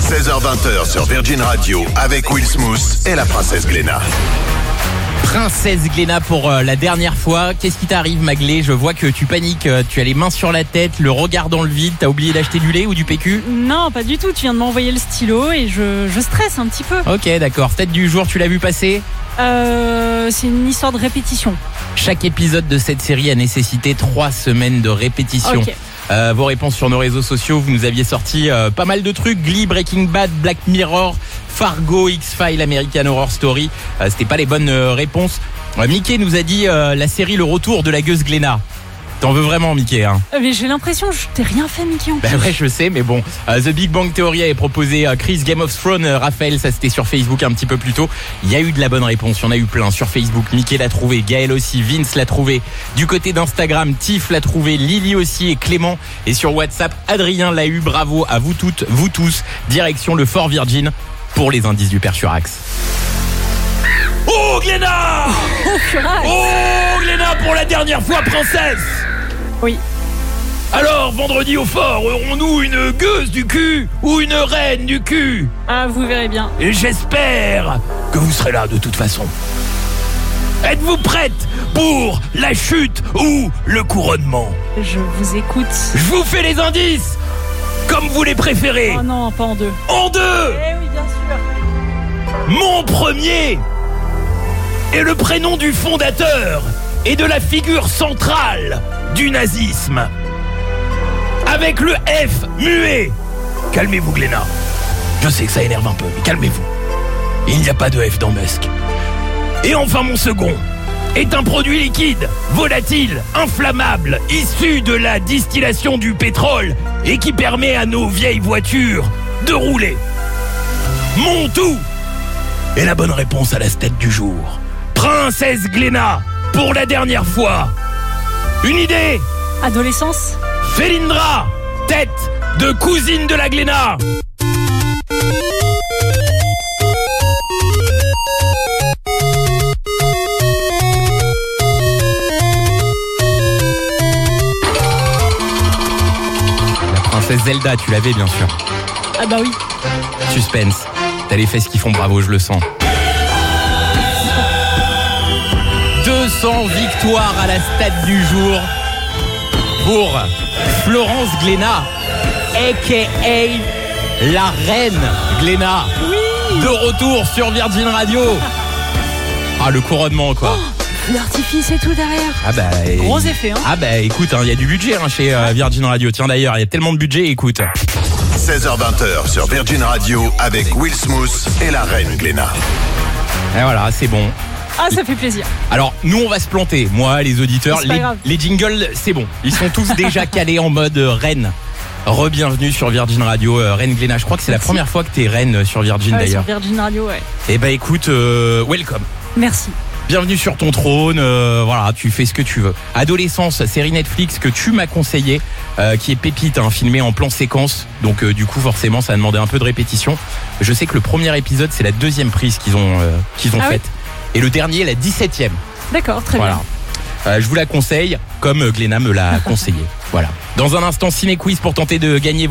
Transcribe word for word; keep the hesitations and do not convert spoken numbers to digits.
seize heures vingt sur Virgin Radio avec Will Smooth et la princesse Gléna. Princesse Gléna pour euh, la dernière fois. Qu'est-ce qui t'arrive, Maglé? Je vois que tu paniques, euh, tu as les mains sur la tête, le regard dans le vide. T'as oublié d'acheter du lait ou du P Q? Non, pas du tout. Tu viens de m'envoyer le stylo et je, je stresse un petit peu. Ok, d'accord. Tête du jour, tu l'as vu passer? Euh, c'est une histoire de répétition. Chaque épisode de cette série a nécessité trois semaines de répétition. Ok. Euh, vos réponses sur nos réseaux sociaux, vous nous aviez sorti euh, pas mal de trucs. Glee, Breaking Bad, Black Mirror, Fargo, X-Files, American Horror Story. Euh, C'était pas les bonnes euh, réponses. Euh, Mickey nous a dit euh, la série Le Retour de la gueuse Gléna. T'en veux vraiment, Mickey, hein? Euh, mais j'ai l'impression que je t'ai rien fait, Mickey, en plus. Ben ouais, je sais, mais bon. Euh, The Big Bang Theory avait proposé euh, Chris, Game of Thrones, euh, Raphaël, ça c'était sur Facebook un petit peu plus tôt. Il y a eu de la bonne réponse, il y en a eu plein sur Facebook. Mickey l'a trouvé, Gaël aussi, Vince l'a trouvé. Du côté d'Instagram, Tiff l'a trouvé, Lily aussi et Clément. Et sur WhatsApp, Adrien l'a eu. Bravo à vous toutes, vous tous. Direction le Fort Virgin pour les indices du Père Furax. Oh, Gléna! Oh, Furax! Oh, Gléna, pour la dernière fois, princesse! Oui. Alors, vendredi au fort, aurons-nous une gueuse du cul ou une reine du cul? Ah, vous verrez bien. Et j'espère que vous serez là de toute façon. Êtes-vous prête pour la chute ou le couronnement? Je vous écoute. Je vous fais les indices comme vous les préférez. Oh non, pas en deux. En deux. Eh oui, bien sûr. Mon premier est le prénom du fondateur et de la figure centrale du nazisme. Avec le F muet. Calmez-vous, Gléna. Je sais que ça énerve un peu, mais calmez-vous. Il n'y a pas de F dans Musk. Et enfin, mon second est un produit liquide, volatile, inflammable, issu de la distillation du pétrole et qui permet à nos vieilles voitures de rouler. Mon tout est la bonne réponse à la tête du jour. Princesse Gléna, pour la dernière fois. Une idée? Adolescence? Félindra, tête de cousine de la Gléna. La princesse Zelda, tu l'avais bien sûr. Ah bah oui. Suspense. T'as les fesses qui font bravo, je le sens. deux cents victoires à la stade du jour pour Florence Gléna, a k a la reine Gléna. Oui. De retour sur Virgin Radio. Ah, le couronnement, quoi. Oh, l'artifice et tout derrière. Ah bah, Gros effet, hein. Ah bah écoute, il hein, y a du budget hein, chez euh, Virgin Radio. Tiens d'ailleurs, il y a tellement de budget, écoute. seize heures vingt sur Virgin Radio avec Will Smooth et la reine Gléna. Et voilà, c'est bon. Ah, ça fait plaisir. Alors, nous, on va se planter. Moi, les auditeurs, C'est pas les, grave. les jingles, c'est bon. Ils sont tous déjà calés en mode euh, reine. Re-bienvenue sur Virgin Radio, euh, reine Gléna. Je crois que c'est la Merci. première fois que t'es reine sur Virgin Ouais, d'ailleurs. sur Virgin Radio, ouais. Eh ben écoute, euh, welcome. Merci. Bienvenue sur ton trône, euh, voilà, tu fais ce que tu veux. Adolescence, série Netflix que tu m'as conseillé, euh, qui est pépite, hein, filmée en plan séquence. Donc euh, du coup, forcément, ça a demandé un peu de répétition. Je sais que le premier épisode, c'est la deuxième prise qu'ils ont, euh, qu'ils ont Ah faite. Et le dernier, la dix-septième. D'accord, très Voilà. bien. Euh, je vous la conseille, comme Gléna me l'a conseillé. Voilà. Dans un instant, ciné quiz pour tenter de gagner